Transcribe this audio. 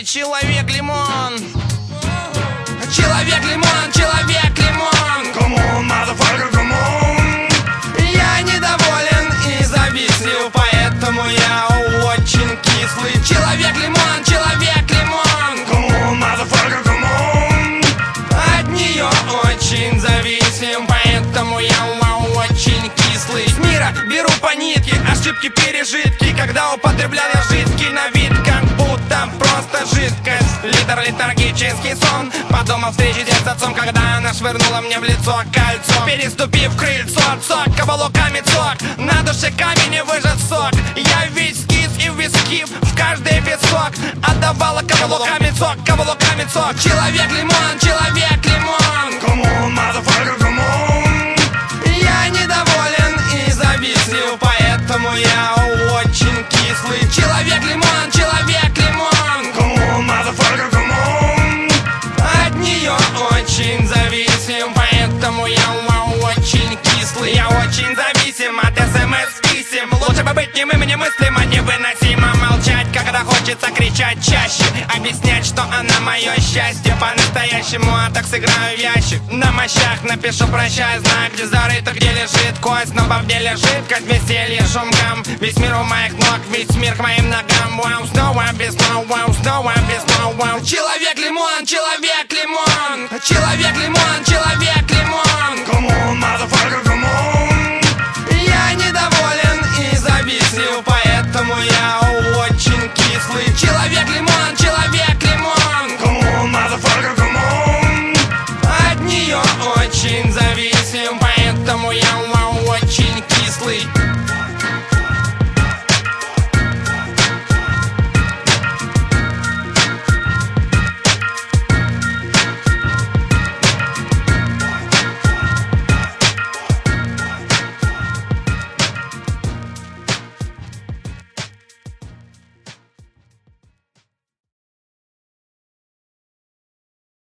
человек-лимон. Человек-лимон, человек-лимон. Come on, motherfucker, come on. Я недоволен и завистлив, поэтому я очень кислый. Человек-лимон, человек-лимон. Come on, motherfucker, come on. От нее очень зависим, поэтому я очень кислый. С мира беру по нитке, ошибки, пережитки, когда употребляю жидкий на вид, как будто просто жидкость. Литр, летаргический сон. Подумал встречи с отцом, когда она швырнула мне в лицо кольцо. Переступив крыльцо, цок, каблуками цок. На душе камень и выжат сок. Я весь кис и в виски, в каждый висок отдавала каблуками цок, каблуками цок. Человек-лимон, человек-лимон. Come on, motherfucker, come on. Я недоволен и завистлив, поэтому я очень кислый. Человек-лимон, человек-лимон. Come on, motherfucker, come on. От нее очень зависим, поэтому я очень кислый. Я очень зависим от СМС-писем. Лучше бы быть немым и немыслимо, невыносимо молчать, когда хочется кричать чаще. Объяснять, что она мое счастье по-настоящему, а так сыграю в ящик. На мощах напишу прощай, знаю, где зарыто, где лежит кость. Но во мне лежит, как веселье, шум гам. Весь мир у моих ног, весь мир к моим ногам. Вау, снова без вау, снова без вау. Человек-лимон, человек-лимон. Человек-лимон, человек-лимон. Come on, motherfucker,